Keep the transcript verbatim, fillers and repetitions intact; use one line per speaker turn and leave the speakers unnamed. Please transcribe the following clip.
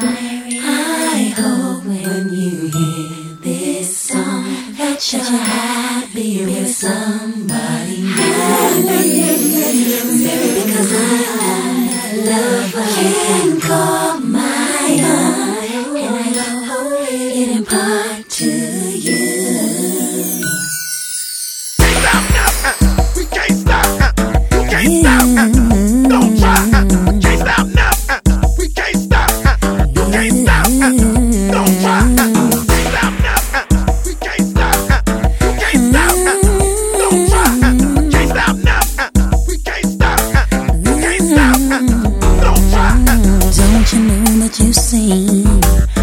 I hope when you hear this song that you're happy with somebody new. Maybe because I love I can call my own, and I hope it impart to you.
Stop now, uh, we can't stop, uh, you can't stop, uh, don't try, uh, can't stop now, uh, we can't stop, uh, you can't stop, uh, don't try, uh, stop now, uh, we can't stop, uh, you can't stop, uh, don't try, uh, can't stop now, uh, we can't stop, uh, you can't stop, uh, don't try.
Don't you know that you see